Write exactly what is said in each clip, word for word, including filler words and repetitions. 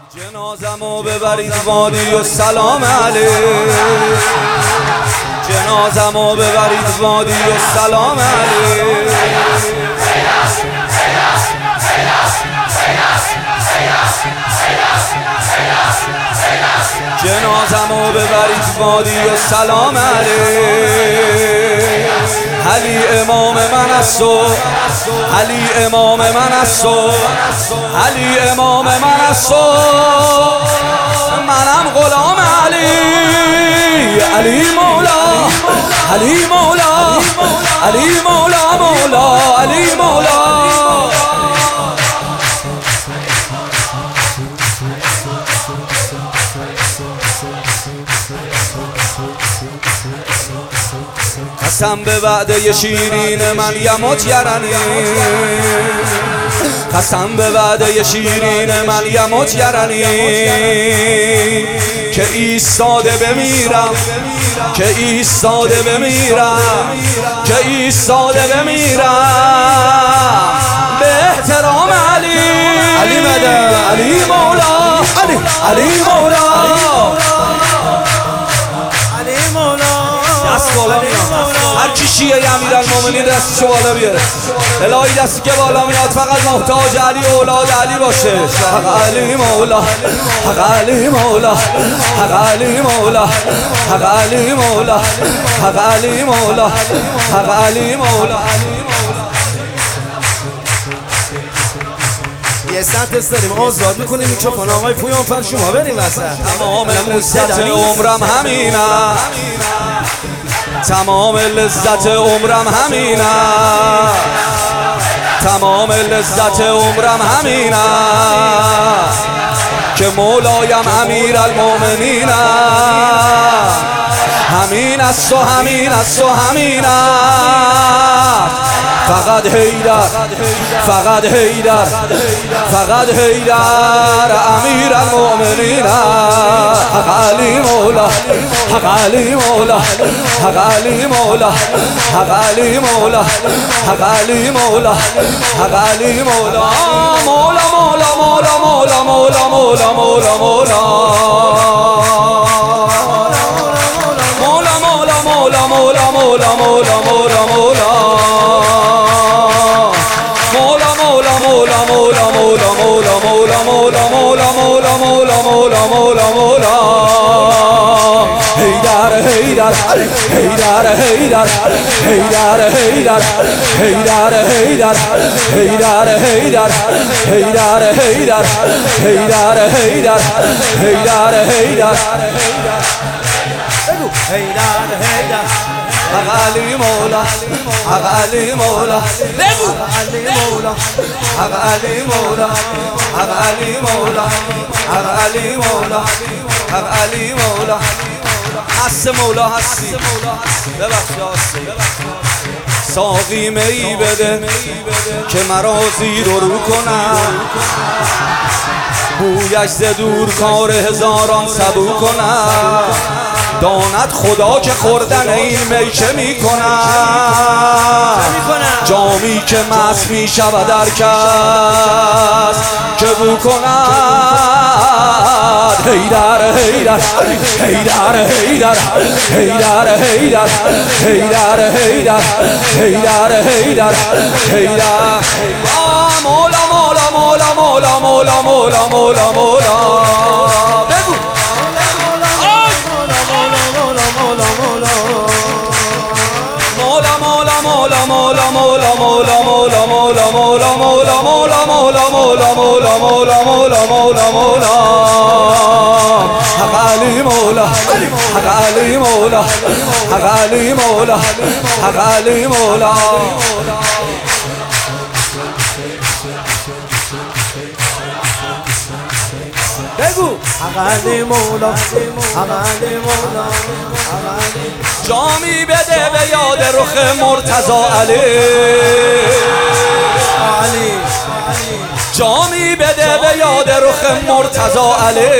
جنازمو ببرید وادی و سلام علیک، جنازمو ببرید وادی و سلام علیک، جنازمو ببرید وادی و سلام علیک. علی امام من است و علی امام من است و علی امام من است و منم غلام علی. علی مولا علی مولا علی مولا مولا علی مولا. قسم به وعده شیرین من یموت یرنی، قسم به وعده شیرین من یموت یرنی، که ایستاده بمیرم که ایستاده بمیرم که ایستاده بمیرم به احترام علی. علی مدد علی مولا علی علی مولا علی مولا. دست بالا میاد، هر کی شیعه امیرالمومنین دستشو بالا بیاره. الهی دستی که بالا میاد فقط محتاج علی و اولاد علی باشه. حق علی مولا حق علی مولا حق علی مولا حق علی مولا حق علی مولا حق علی مولا. یه سنت تست داریم، آزاد میکنیم میکروفون آقای پویان پر شما بریم وسط. تمام لذت عمرم همینم، تمام لذت عمرم همینم، تمام لذت عمرم همینم که مولایم امیرالمومنینم. همین است و همین است و همینم، فقط حیدر فقط حیدر فقط حیدر امیرالمومنین. حق علی مولا حق علی مولا حق علی مولا حق علی مولا حق علی مولا حق علی مولا. مولا مولا مولا مولا مولا مولا مولا مولا مولا مولا مولا مولا مولا مولا مولا حیدر حیدر حیدر حیدر حیدر حیدر حیدر حیدر حیدر حیدر حیدر حیدر حیدر حیدر حیدر حیدر حیدر حیدر. حق علی مولا حق علی مولا بگو علی مولا حق علی مولا حق علی مولا حق علی مولا حق علی مولا. هست مولا هستی ببخش ساقی می بده که مرا زیر و رو کنم، بویش ز دور کار هزاران سبو کنم. داند خدا که خوردن این می چه می کنم، جامی که مست می شود در کس که بو کند. حیدر حیدر حیدر حیدر حیدر حیدر حیدر حیدر حیدر حیدر حیدر. مولا مولا مولا مولا مولا مولا مولا مولا. بگو مولا مولا مولا مولا مولا مولا مولا مولا مولا مولا مولا مولا مولا مولا مولا مولا مولا مولا. حق علی مولا حق علی مولا حق علی مولا حق علی مولا. بگو حق علی مولا حق علی مولا. جامی بده به یاد رخ مرتضی علی، جامی بده به یاد رخ مرتضی علی،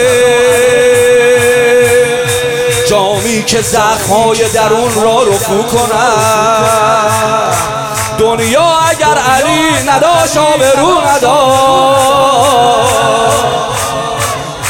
جامی که زخم‌های درون را رفو کند. دنیا اگر علی نداشت آبرو نداشت،